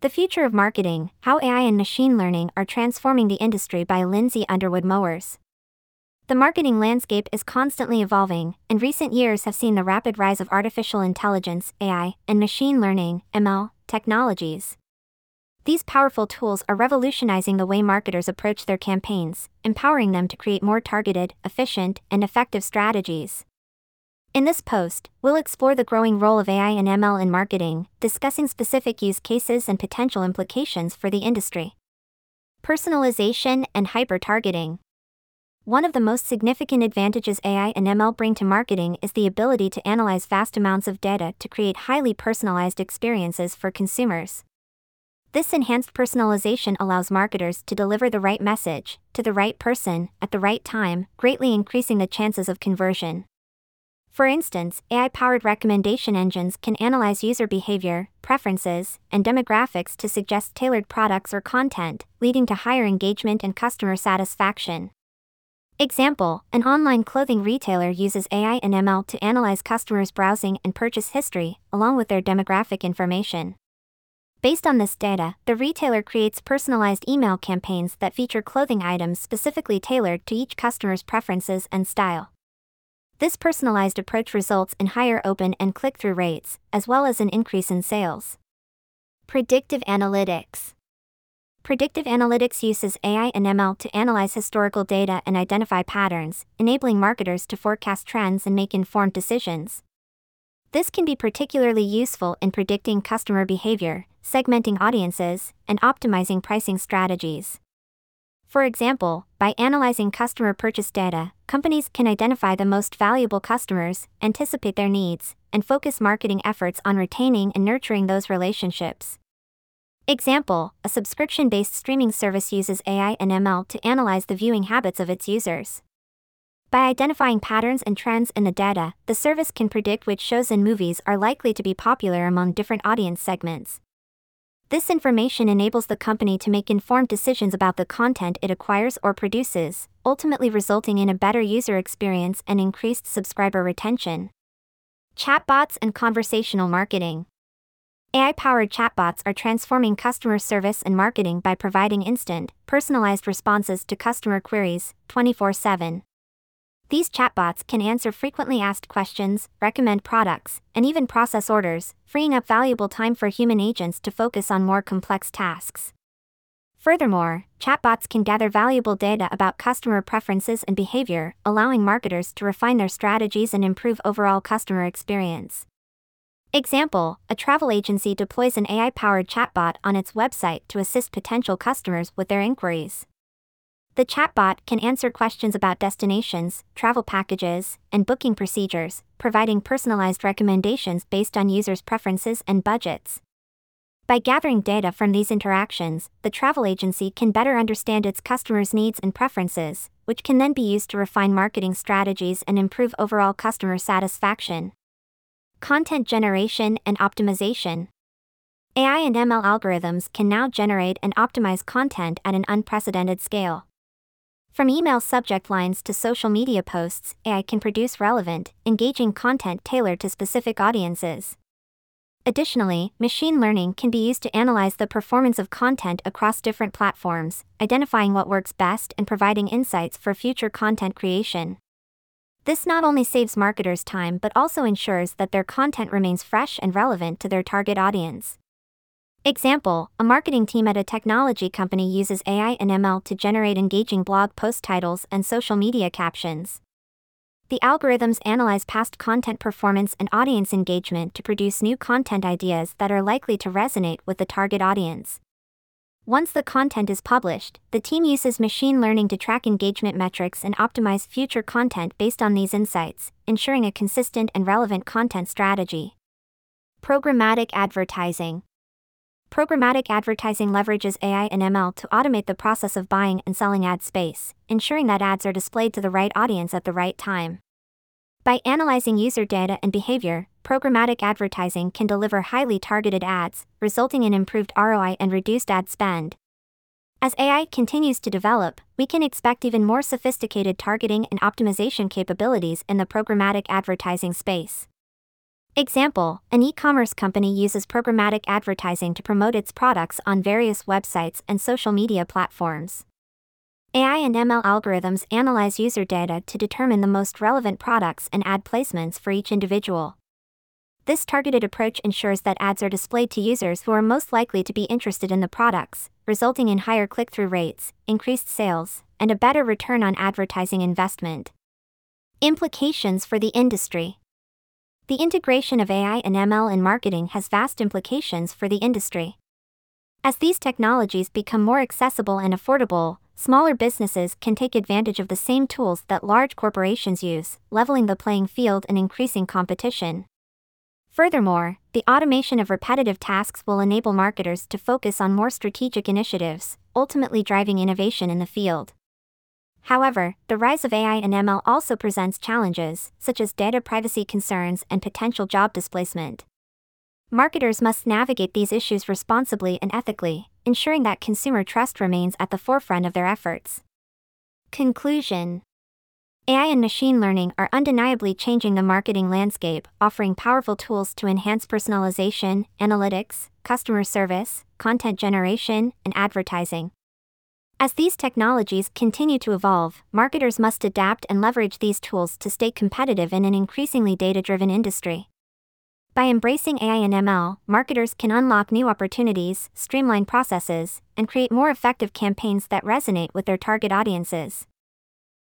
The Future of Marketing: How AI and Machine Learning Are Transforming the Industry by Lindsay Underwood Mowers. The marketing landscape is constantly evolving, and recent years have seen the rapid rise of artificial intelligence (AI) and machine learning (ML) technologies. These powerful tools are revolutionizing the way marketers approach their campaigns, empowering them to create more targeted, efficient, and effective strategies. In this post, we'll explore the growing role of AI and ML in marketing, discussing specific use cases and potential implications for the industry. Personalization and hyper-targeting. One of the most significant advantages AI and ML bring to marketing is the ability to analyze vast amounts of data to create highly personalized experiences for consumers. This enhanced personalization allows marketers to deliver the right message to the right person at the right time, greatly increasing the chances of conversion. For instance, AI-powered recommendation engines can analyze user behavior, preferences, and demographics to suggest tailored products or content, leading to higher engagement and customer satisfaction. Example: an online clothing retailer uses AI and ML to analyze customers' browsing and purchase history, along with their demographic information. Based on this data, the retailer creates personalized email campaigns that feature clothing items specifically tailored to each customer's preferences and style. This personalized approach results in higher open and click-through rates, as well as an increase in sales. Predictive analytics. Predictive analytics uses AI and ML to analyze historical data and identify patterns, enabling marketers to forecast trends and make informed decisions. This can be particularly useful in predicting customer behavior, segmenting audiences, and optimizing pricing strategies. For example, by analyzing customer purchase data, companies can identify the most valuable customers, anticipate their needs, and focus marketing efforts on retaining and nurturing those relationships. Example: a subscription-based streaming service uses AI and ML to analyze the viewing habits of its users. By identifying patterns and trends in the data, the service can predict which shows and movies are likely to be popular among different audience segments. This information enables the company to make informed decisions about the content it acquires or produces, ultimately resulting in a better user experience and increased subscriber retention. Chatbots and conversational marketing. AI-powered chatbots are transforming customer service and marketing by providing instant, personalized responses to customer queries, 24/7. These chatbots can answer frequently asked questions, recommend products, and even process orders, freeing up valuable time for human agents to focus on more complex tasks. Furthermore, chatbots can gather valuable data about customer preferences and behavior, allowing marketers to refine their strategies and improve overall customer experience. Example: a travel agency deploys an AI-powered chatbot on its website to assist potential customers with their inquiries. The chatbot can answer questions about destinations, travel packages, and booking procedures, providing personalized recommendations based on users' preferences and budgets. By gathering data from these interactions, the travel agency can better understand its customers' needs and preferences, which can then be used to refine marketing strategies and improve overall customer satisfaction. Content generation and optimization. AI and ML algorithms can now generate and optimize content at an unprecedented scale. From email subject lines to social media posts, AI can produce relevant, engaging content tailored to specific audiences. Additionally, machine learning can be used to analyze the performance of content across different platforms, identifying what works best and providing insights for future content creation. This not only saves marketers time but also ensures that their content remains fresh and relevant to their target audience. Example: a marketing team at a technology company uses AI and ML to generate engaging blog post titles and social media captions. The algorithms analyze past content performance and audience engagement to produce new content ideas that are likely to resonate with the target audience. Once the content is published, the team uses machine learning to track engagement metrics and optimize future content based on these insights, ensuring a consistent and relevant content strategy. Programmatic advertising. Programmatic advertising leverages AI and ML to automate the process of buying and selling ad space, ensuring that ads are displayed to the right audience at the right time. By analyzing user data and behavior, programmatic advertising can deliver highly targeted ads, resulting in improved ROI and reduced ad spend. As AI continues to develop, we can expect even more sophisticated targeting and optimization capabilities in the programmatic advertising space. Example, an e-commerce company uses programmatic advertising to promote its products on various websites and social media platforms. AI and ML algorithms analyze user data to determine the most relevant products and ad placements for each individual. This targeted approach ensures that ads are displayed to users who are most likely to be interested in the products, resulting in higher click-through rates, increased sales, and a better return on advertising investment. Implications for the industry. The integration of AI and ML in marketing has vast implications for the industry. As these technologies become more accessible and affordable, smaller businesses can take advantage of the same tools that large corporations use, leveling the playing field and increasing competition. Furthermore, the automation of repetitive tasks will enable marketers to focus on more strategic initiatives, ultimately driving innovation in the field. However, the rise of AI and ML also presents challenges, such as data privacy concerns and potential job displacement. Marketers must navigate these issues responsibly and ethically, ensuring that consumer trust remains at the forefront of their efforts. Conclusion: AI and machine learning are undeniably changing the marketing landscape, offering powerful tools to enhance personalization, analytics, customer service, content generation, and advertising. As these technologies continue to evolve, marketers must adapt and leverage these tools to stay competitive in an increasingly data-driven industry. By embracing AI and ML, marketers can unlock new opportunities, streamline processes, and create more effective campaigns that resonate with their target audiences.